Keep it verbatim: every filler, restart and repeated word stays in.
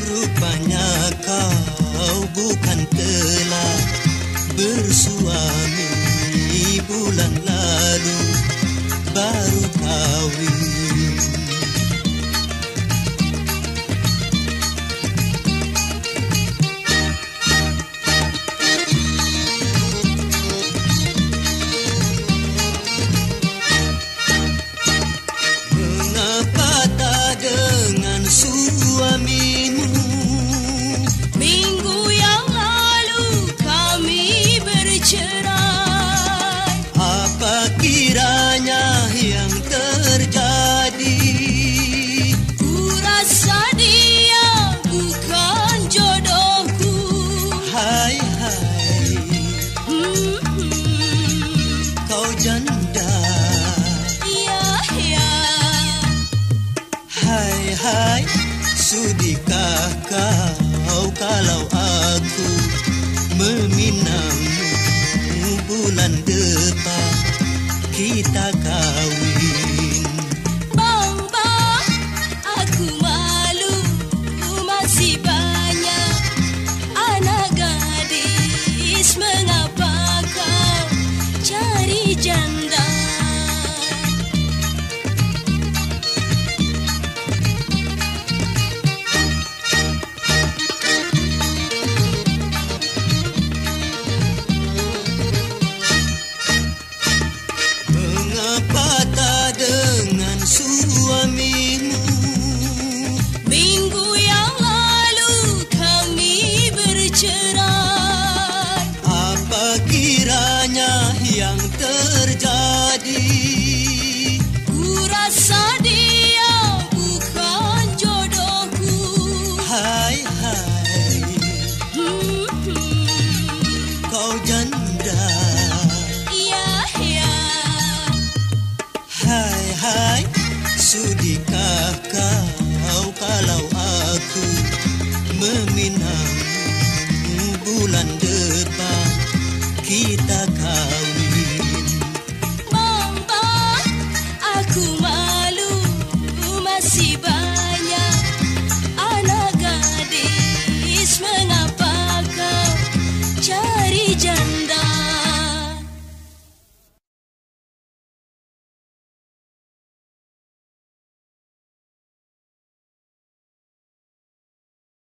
Rupanya kau bukan telah bersuami bulan lalu, baru kawin. Mengapa tak dengan suamimu? Minggu yang lalu kami bercerai. Apa kiranya yang terjadi? Ku rasa dia bukan jodohku. Hai hai, Hmm, kau janda. ya ya. Hai hai, sudikah kau kalau aku meminangmu bulan depan kita kawin? Bang bang, aku malu, masih banyak anak gadis. Mengapa kau cari janda? Mengapa tak dengan suamimu? Minggu yang lalu kami bercerai. Apa kiranya yang terjadi? Ku rasa dia bukan jodohku. Hai hai, Hmm, kau janda. ya ya. Hai hai, sudikah kau kalau aku meminangmu bulan depan kita